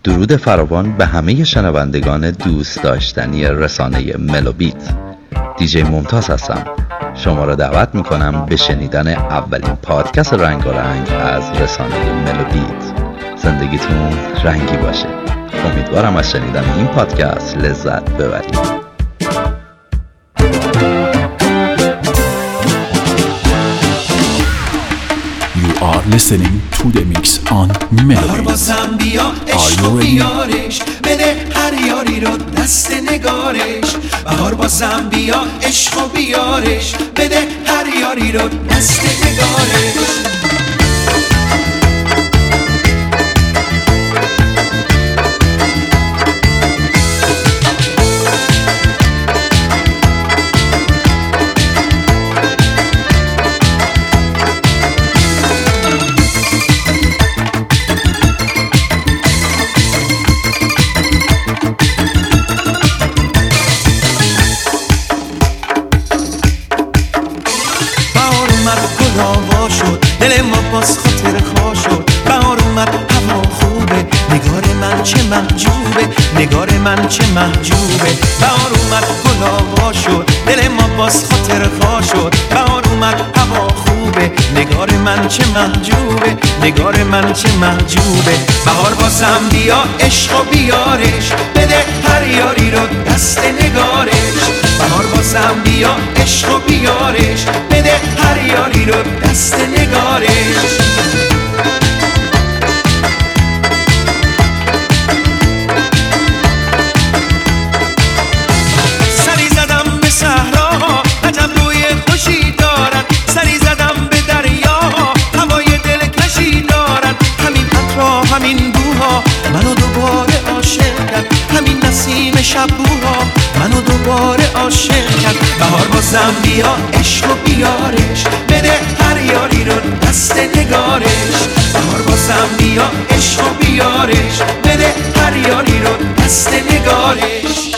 درود فراوان به همه شنوندگان دوست داشتنی رسانه ملوبیت. دیجی ممتاز هستم. شما را دعوت میکنم به شنیدن اولین پادکست رنگارنگ از رسانه ملوبیت. زندگیتون رنگی باشه. امیدوارم از شنیدن این پادکست لذت ببرید. You are listening to the mix on Melody. بهار بازم بیا عشق و بیارش، بده هر یاری رو دست نگارش. بهار بازم بیا عشق و بیارش، بده هر یاری رو دست نگارش. دل ما باز خاطر خواه شد. بهار اومد هوا خوبه، نگار من چه محجوبه، نگار من چه محجوبه. بهار اومد گل آوا شد، دل ما باز خاطر خواه شد. بهار اومد هوا خوبه، نگار من چه محجوبه، نگار من چه محجوبه. بهار بازم بیا عشق و بیارش، بده هر یاری رو دست نگارش. بهار بازم بیا عشق و بیارش، بده هر یاری رو دست نگارش. سری زدم به صحراها، عجب روی خوشی دارد. سری زدم به دریاها، هوای دلکشی دارد. همین عطرها همین بوها منو دوباره عاشق کرد. همین نسیم شبوها منو دوباره عاشق کرد. بهار بازم بیا عشق و بیارش، بده هر یاری رو دست نگارش. بهار بازم بیا عشق و بیارش، بده هر یاری رو دست نگارش.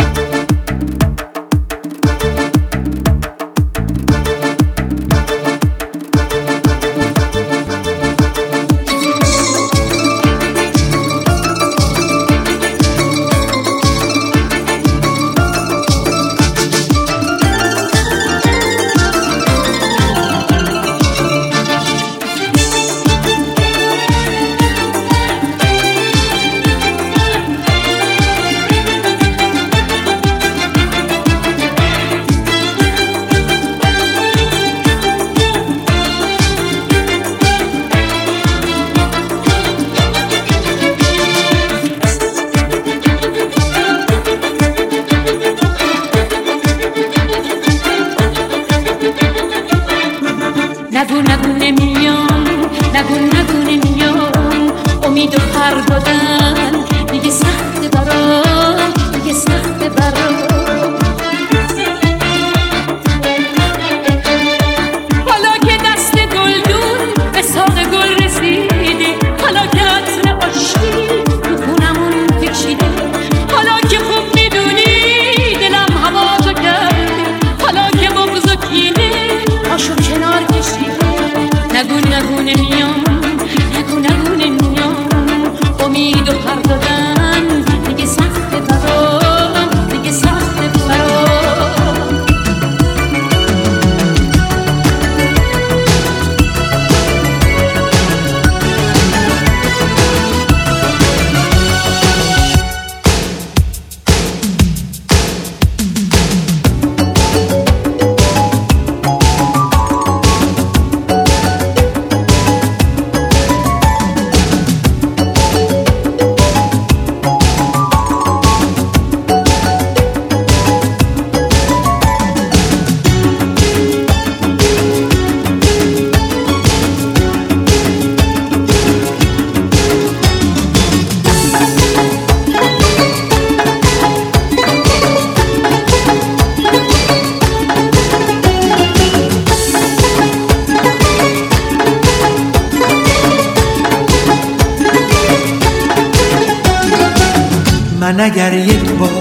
من اگر یک بار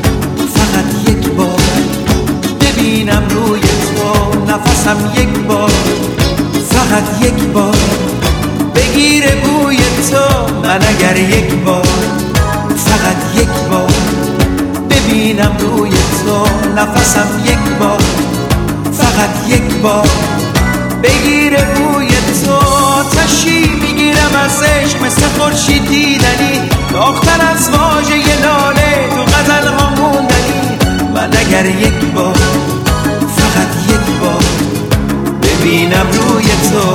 فقط یک بار ببینم روی تو نفسم، یک بار فقط یک بار بگیره بوی تو. من اگر یک بار فقط یک بار ببینم روی تو نفسم، یک بار فقط یک بار بگیره بوی تو. آتشی میگیرم از عشق مثل خورشید دیدنی، داغ‌تر از واژه لاله تو غزل ها موندنی. من اگر یک بار فقط یک بار ببینم روی تو.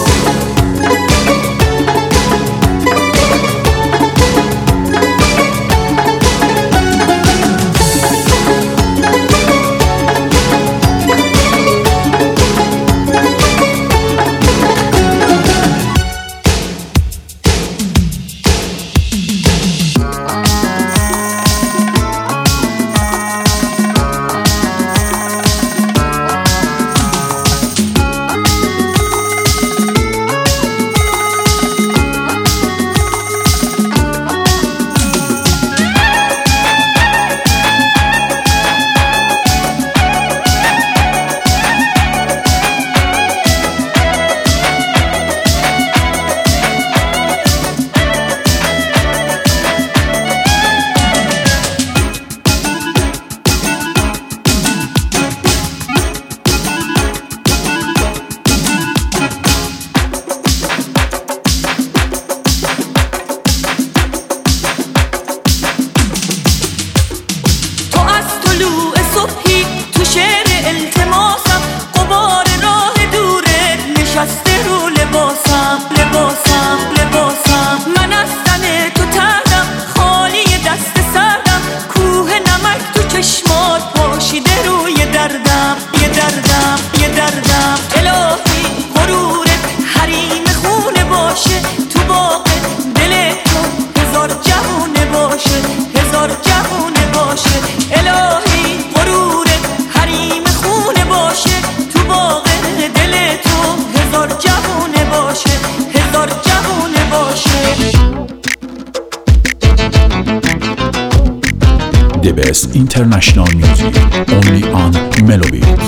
The best international music only on Melobit.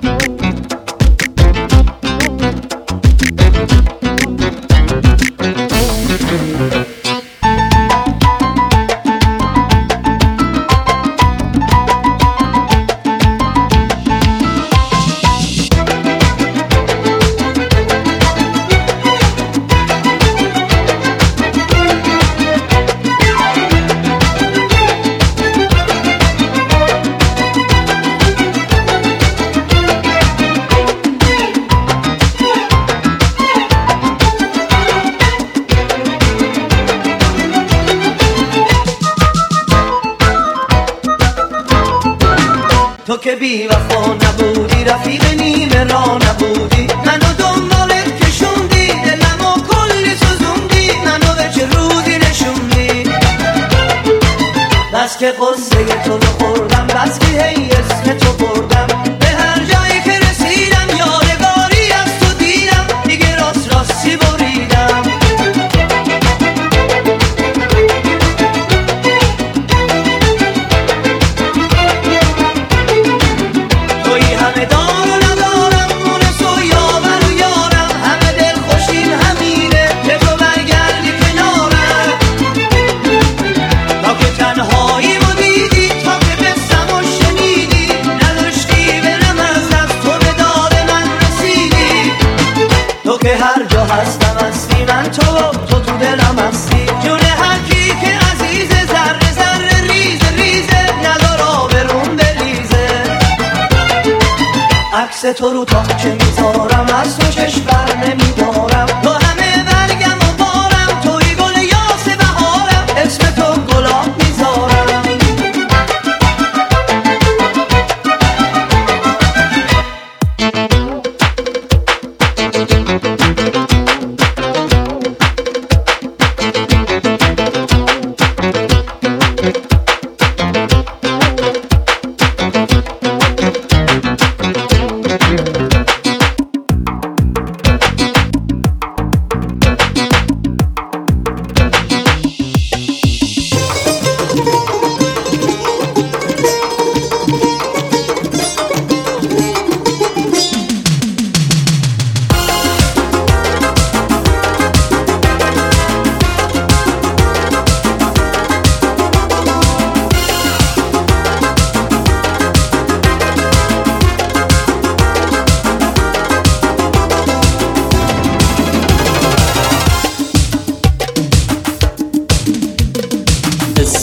تو که بی وفا نبودی، رفیق نیمه را نبودی، منو دنبالت کشوندی، دلمو کلی سوزوندی، منو به چه روزی نشوندی. بس که قصه تو رو خوردم، بس که هی اسم تو بردم، به هر جایی که رسیدم یادگاری از تو دیدم، دیگه راست راستی بریدم. هر جا هستم هستی، من تو دلم هستی، جون هر کی که عزیزه، ذره ذره ریزه ریزه، ندار آبروم بریزه. عکس تو رو تاقچه میذارم، از تو چشم بر نمیدارم، تو همه برگم و بارم، توی گل یاس بهارم، اسم تو گلاب میذارم.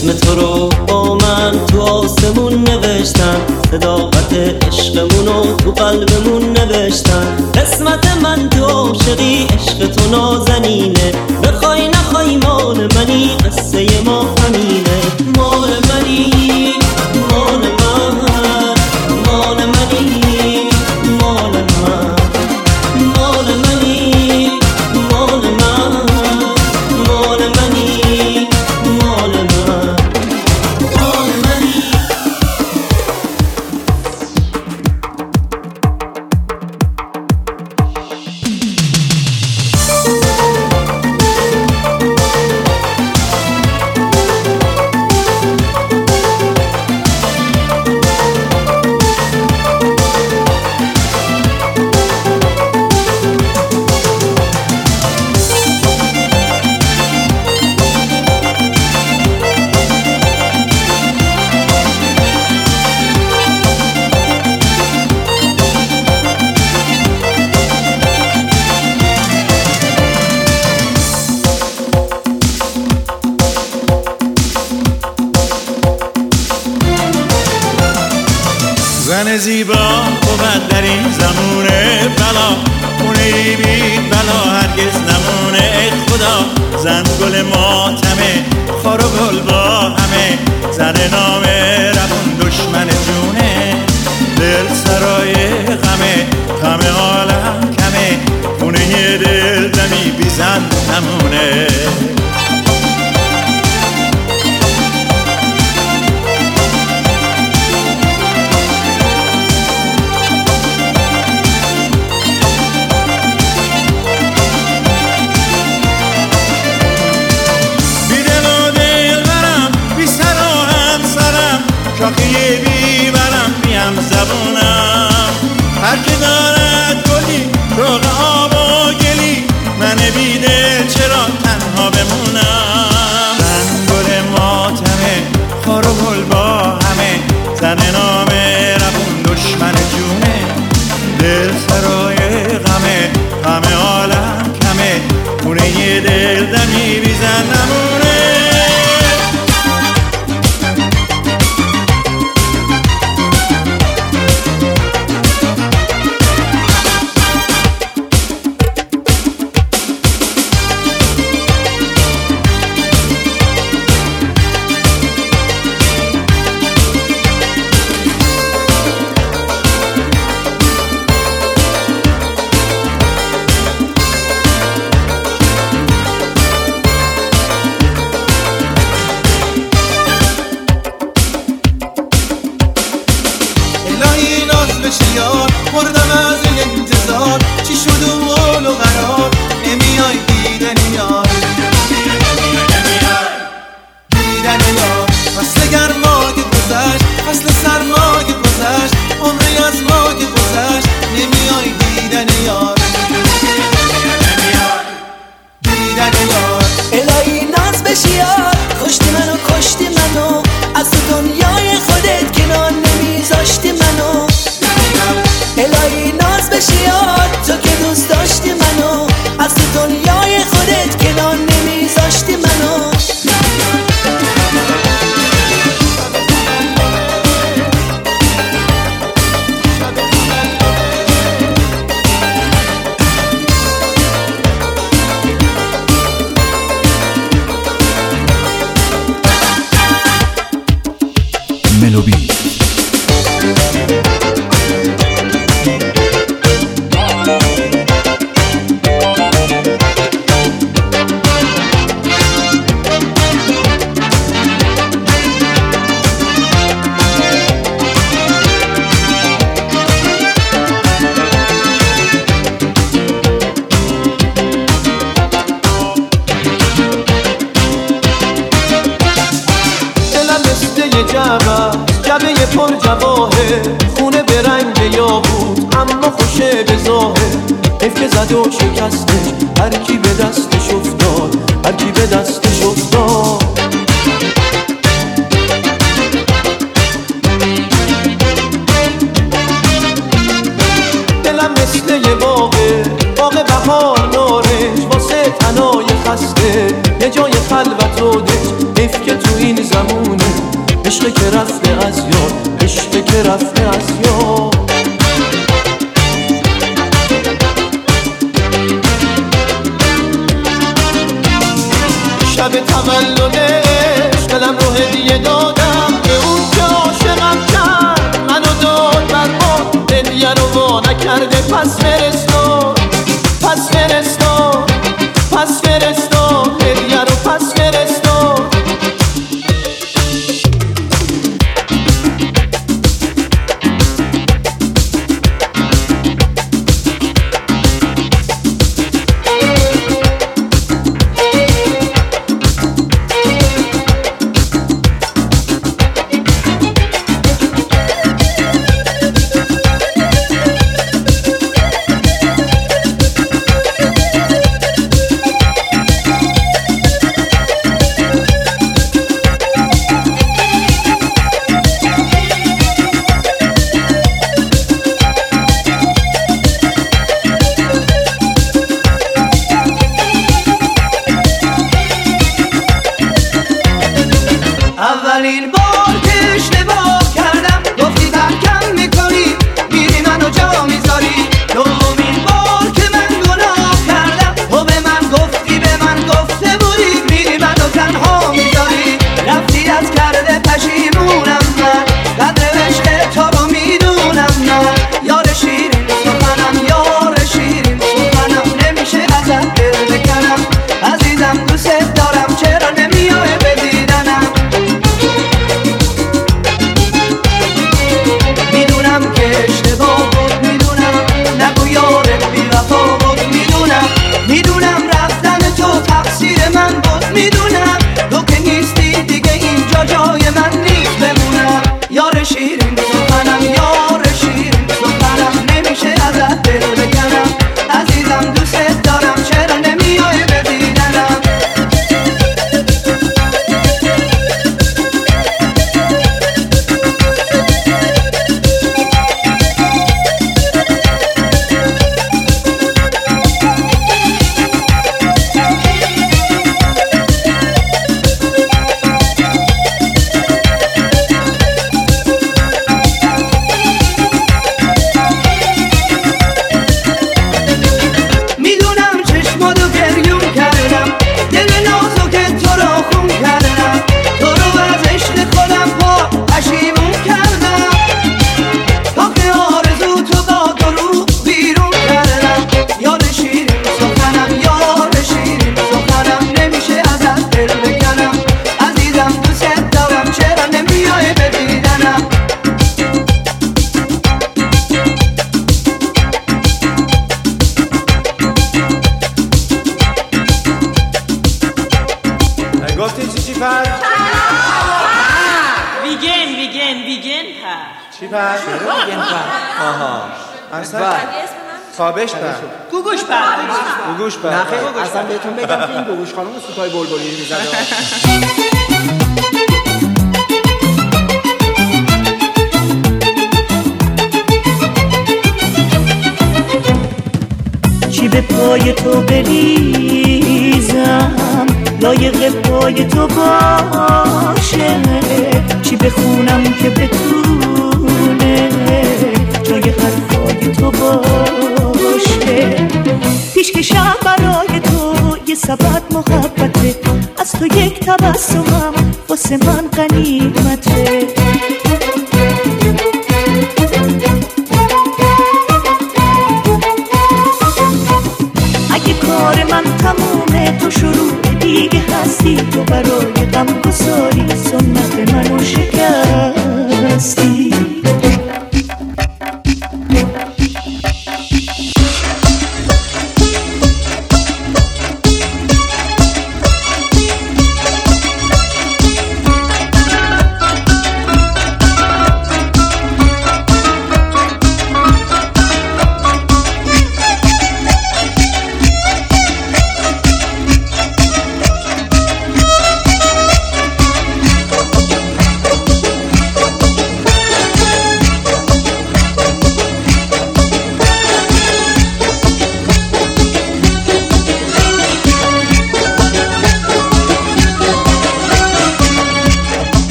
اسم تو رو با من تو آسمون نوشتن، صداقت عشقمونو تو قلبمون نوشتن. قسمت من تو عاشقی، عشق تو نازنینه، بخوای نخوای مال منی، قصه ما همینه. مال منی، مال من، مال منی، مال من، مال منی، مال من، مال منی، مال من، مال منی. زن زیبا بود در این زمونه بلا، خونه بی بلا هرگز نمونه. ای خدا زن گل ماتمه، خار و گل با همه، زن نامه ربون دشمن جونه. دل سرای غمه، غم عالم کمه، خونه دل دمی بی زن نمونه. شاخه بیبرم بیم زبونم، هر که دارد گلی روغ آب و گلی، من بیدل چرا تنها بمونم. زن گل ماتمه، خار و گل با همه، زن نامه ربون دشمن جونه. دل سرای غمه، غم عالم کمه، خونه دل دمی بی زن نمونه. مردم از این انتظار، چی شد و قول و قرار، نمیای دیدن یار، دیدن یار. فصل گرما که گذشت، فصل سرما که گذشت، عمری از ما که گذشت، نمیای دیدن یار، دیدن یار. الهی ناز بشی یار، کشتی منو کشتی منو، از دنیای خودت کنار نمیذاشتی منو. الهی ناز بشی یار، تو که دوست داشتی منو، از دنیای خودت کنار نمیذاشتی منو. ملوبی جبه پر جواهر، خونه به رنگ یاقوت اما خوشه به ظاهر. حیف که زد و شکستش، هر کی به دستش افتاد، هر کی به دستش افتاد. دلم مثل یه باغ بهار نارنج، واسه تنای خسته بسته یه جای خلوت و دک حیف که تو این زمونه عشق که رفته از یاد، عشق که رفته از یاد. شب تولدش دلم رو هدیه دادم به اون که عاشقم کرد منو داد بر ما، هدیه رو وا نکرده پس فرستاد، پس فرستاد، پس فرستاد، هدیه رو پس فرستاد. اولین بار که اشتباه کردم گفتی ترکم میکنی میری منو جا میذاری، دومین بار که من گناه کردم تو به من گفتی به من گفته بودی میری منو تنها میذاری، رفتی از کرده پشیمونم من قدر عشق تو رو میدونم من، یار شیرین سخنم یار شیرین سخنم نمیشه ازت دل بکنم، عزیزم دوست دارم چرا نمیای بدیدنم، میدونم که اشتباه بود میدونم نگو یارت بی وفا بود میدونم، میدونم رفتن تو تقصیر من بود میدونم، تو که نیستی دیگه اینجا جای من نیست بمونم، یار شیرین سخنم یار شیرین سخنم نمیشه ازت دل بکنم، عزیزم دوست دارم چرا نمیای بدیدنم. میدونم چشماتو گریون کردم دل نازو که تو رو خون کردم، تو رو از عشق خودم با پشیمون کردم، تا که آرزو تو با درو بیرون کردم، یار شیرین سخنم یار شیرین سخنم نمیشه ازت دل بکنم، عزیزم دوست دارم چرا نمیای بدیدنم. گفتی چی پر؟ ویگن چی پر؟ ویگن پر آها اصلا خوابش پر گوگوش پر نه خیلی اصلا بهتون بگم که این گوگوش خانم سوتای بلبلی میزنه. چی به پای تو بریزم لایق پای تو باشه، چی بخونم که بتونه جای حرفای تو باشه، پیشکشم برای تو یه سبد محبته، از تو یک تبسمم واسه من غنیمته، اگه کار من تمومه تو شروع دیگه هستی، تو برای غم گساری سنت منو شکستی.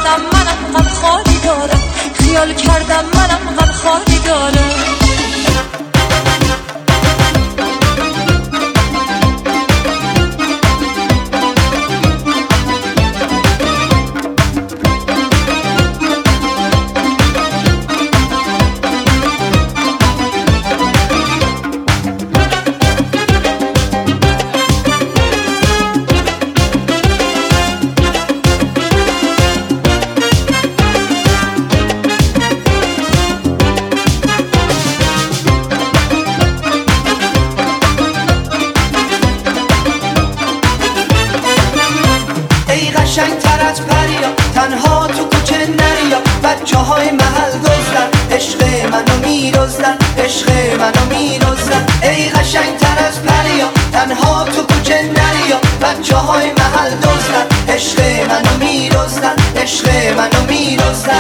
کردم منم غم خالی دارم، خیال کردم منم غم خالی دارم. تنها تو کوچه نریا، بچه های محل دزدن، عشق منو میدزدن، عشق منو میدزدن. ای قشنگ تر از پریا، تنها تو کوچه نریا، بچه های محل دزدن، عشق منو میدزدن، عشق منو میدزدن.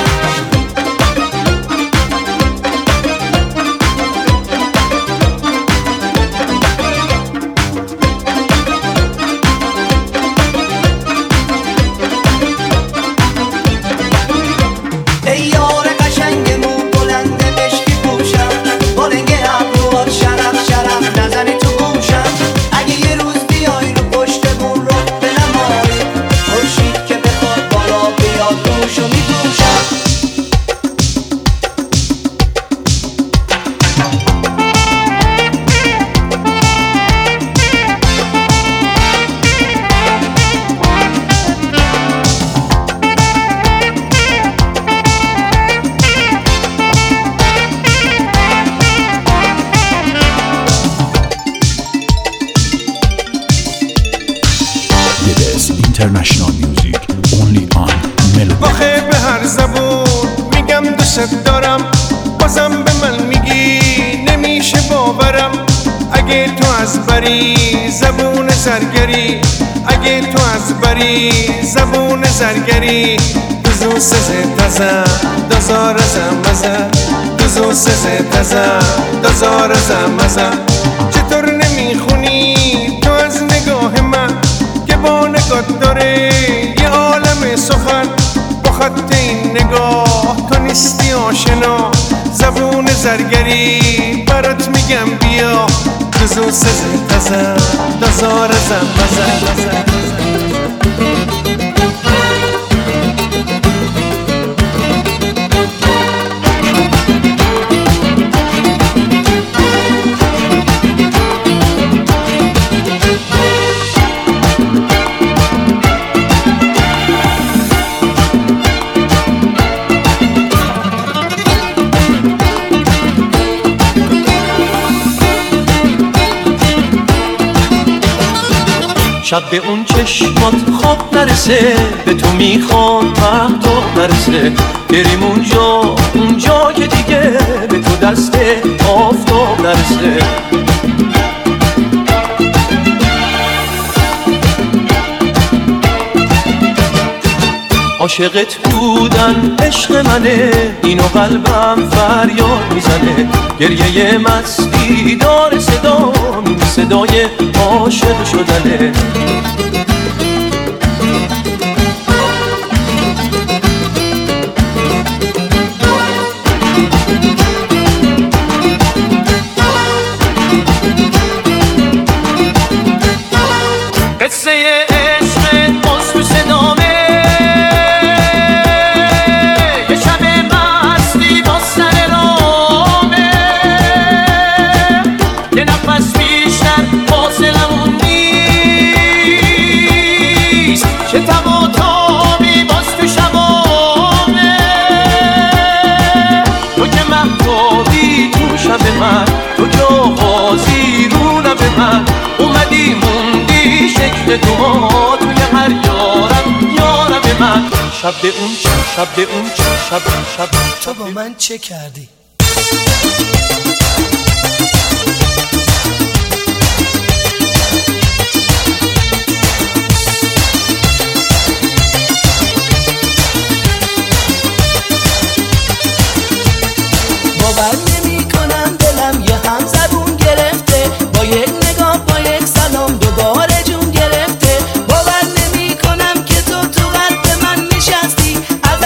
International music only on Melody. آخه به هر زبون میگم دوست دارم، بازم به من میگی نمیشه باورم. اگه تو از بری زبون زرگری، اگه تو از بری زبون زرگری، دوزو سزه تزم دازار زمزم، دوزو سزه تزم دازار زمزم. چطور نمیخونی تو از نگاه من که با نگات داره یه عالم سخن؟ با خط این نگاه تو نیستی آشنا، زبون زرگری برات میگم بیا، دوزو سزه تزم دازار زمزم. شب به اون چشمات خواب نرسه، به تو میخوام مهتاب نرسه، بریم اونجا که دیگه به تو دست آفتاب نرسه. عاشقت بودن عشق منه، اینو قلبم فریاد میزنه، گریه مستی داره صدا، صدای عاشق شدنه. قصه عشق باز تو صدامه، یه شب مستی با سر رامه، یه نفس بیشتر فاصلمون نیست، چه تباتابی باز تو شبامه. تو که مهتابی تو شب من، تو که آغازی رو لب من، اومدی موندی شکل تو توی هر یارم من. شب به اون شب تو با من چه کردی؟ باور نمی کنم دلم یه هم زبون گرفته، با یک نگاه با یک سلام دوباره جون گرفته. باور نمی کنم که تو قلب من نشستی، از